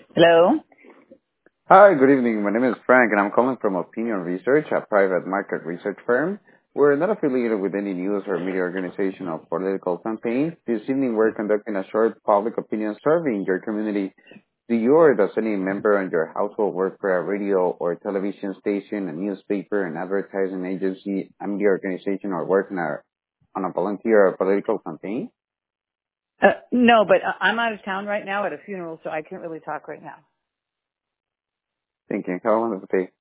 Hello? Hi, good evening. My name is Frank, and I'm calling from Opinion Research, a private market research firm. We're not affiliated with any news or media organization or political campaign. This evening, we're conducting a short public opinion survey in your community. Do you or does any member on your household work for a radio or television station, a newspaper, an advertising agency, a media organization, or work on a volunteer or political campaign? No, but I'm out of town right now at a funeral, so I can't really talk right now. Thank you. Have a wonderful day.